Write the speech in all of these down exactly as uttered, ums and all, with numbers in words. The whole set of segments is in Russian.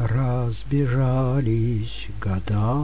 Разбежались года,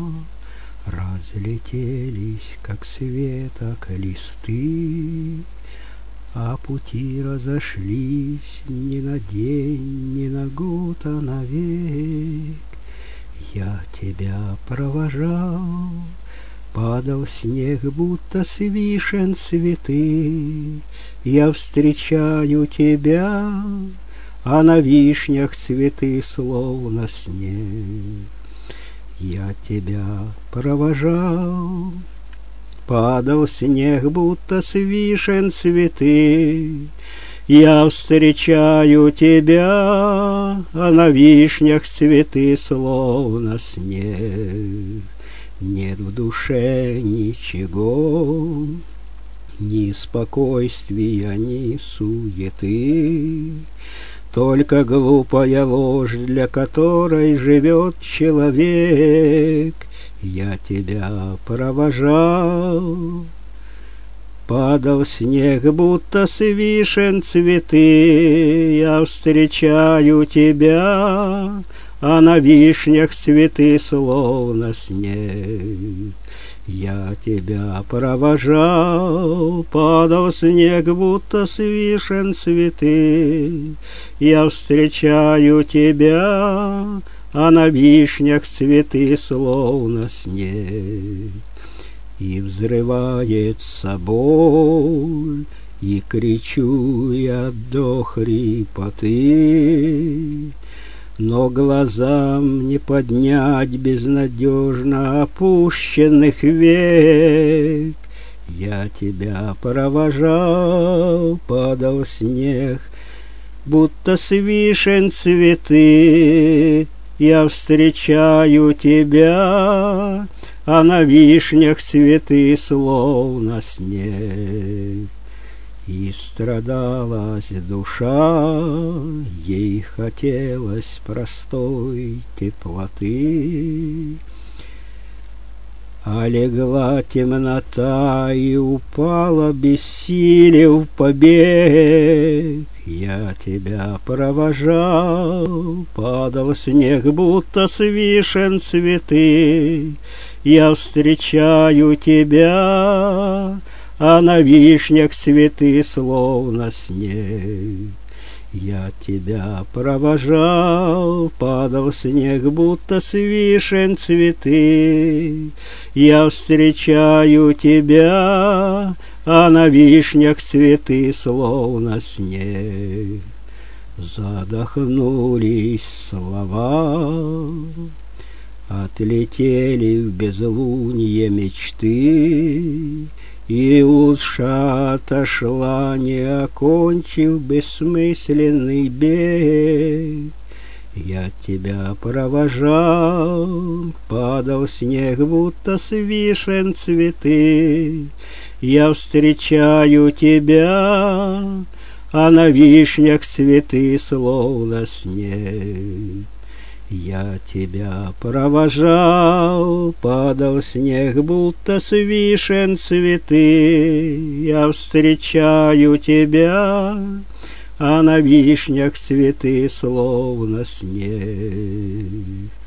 разлетелись, как светок листы, а пути разошлись не на день, не на год, а навек. Я тебя провожал, падал снег, будто с вишен цветы. Я встречаю тебя, а на вишнях цветы, словно снег. Я тебя провожал, падал снег, будто с вишен цветы. Я встречаю тебя, а на вишнях цветы, словно снег. Нет в душе ничего, ни спокойствия, ни суеты, только глупая ложь, для которой живет человек. Я тебя провожал, падал снег, будто с вишен цветы. Я встречаю тебя, а на вишнях цветы, словно снег. Я тебя провожал, падал снег, будто с вишен цветы. Я встречаю тебя, а на вишнях цветы, словно снег. И взрывается боль, и кричу я до хрипоты, но глазам не поднять безнадежно опущенных век. Я тебя провожал, падал снег, будто с вишен цветы. Я встречаю тебя, а на вишнях цветы, словно снег. И страдалась душа, ей хотелось простой теплоты, а легла темнота и упала бессилие в побег. Я тебя провожал, падал снег, будто с вишен цветы. Я встречаю тебя, а на вишнях цветы, словно снег. Я тебя провожал, падал снег, будто с вишен цветы. Я встречаю тебя, а на вишнях цветы, словно снег. Задохнулись слова, отлетели в безлунье мечты, и лучше отошла, не окончив бессмысленный бег. Я тебя провожал, падал снег, будто с вишен цветы. Я встречаю тебя, а на вишнях цветы, словно снег. Я тебя провожал, падал снег, будто с вишен цветы. Я встречаю тебя, а на вишнях цветы, словно снег.